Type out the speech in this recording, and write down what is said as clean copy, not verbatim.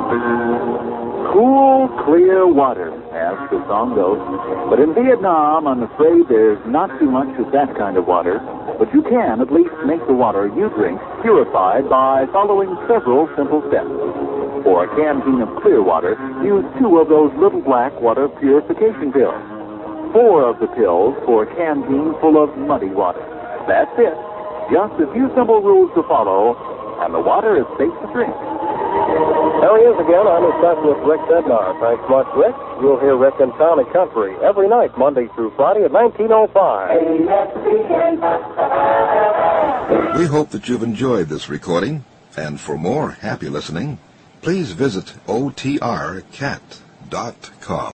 Cool, clear water, as the song goes. But in Vietnam, I'm afraid there's not too much of that kind of water. But you can at least make the water you drink purified by following several simple steps. For a canteen of clear water, use 2 of those little black water purification pills. 4 of the pills for a canteen full of muddy water. That's it. Just a few simple rules to follow, and the water is safe to drink. There he is again. I'm his specialist, Rick Bednar. Thanks much, Rick. You'll hear Rick in Town and Country every night, Monday through Friday at 19:05. We hope that you've enjoyed this recording, and for more happy listening, please visit otrcat.com.